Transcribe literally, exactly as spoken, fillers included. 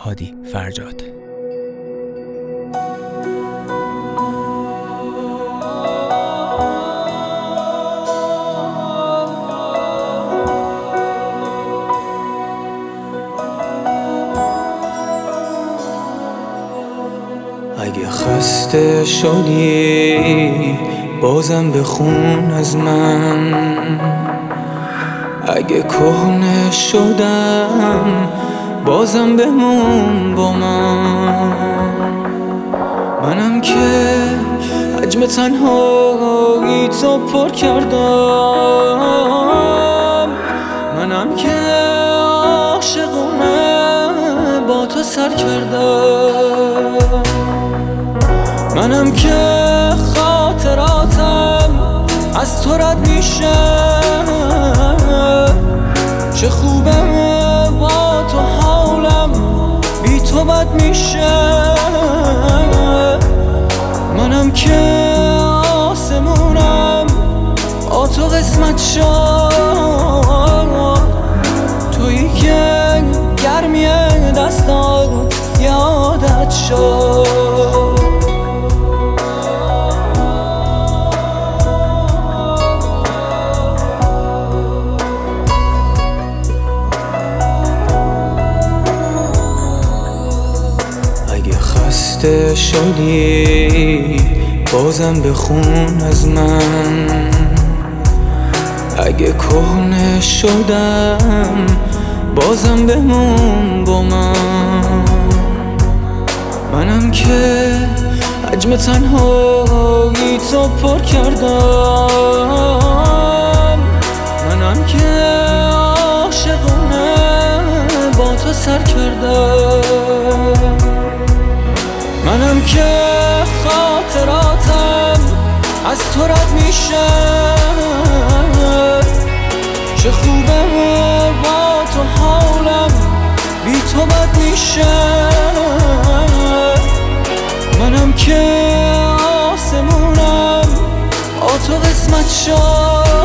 هادی فرجاد. اگه خسته شدی بازم بخون از من، اگه کهنه شدم بازم بمون با من. منم که حجم تنهایی تو پر کردم، منم که عاشقونه با تو سر کردم، منم که خاطراتم از تو رد میشه. چه خوبه با تو حالم بی تو بد میشه. منم که آسمونم با تو قسمت شد، تویی که گرمی دستات یادت شد. خسته شدی بازم بخون از من، اگه کهنه شدم بازم بمون با من. منم که حجم تنهایی تو پر کردم، منم که عاشقونه با تو سر کردم، منم که خاطراتم از تو رد میشه. چه خوبه با تو حالم بی تو بد میشه. منم که آسمونم با تو قسمت شد،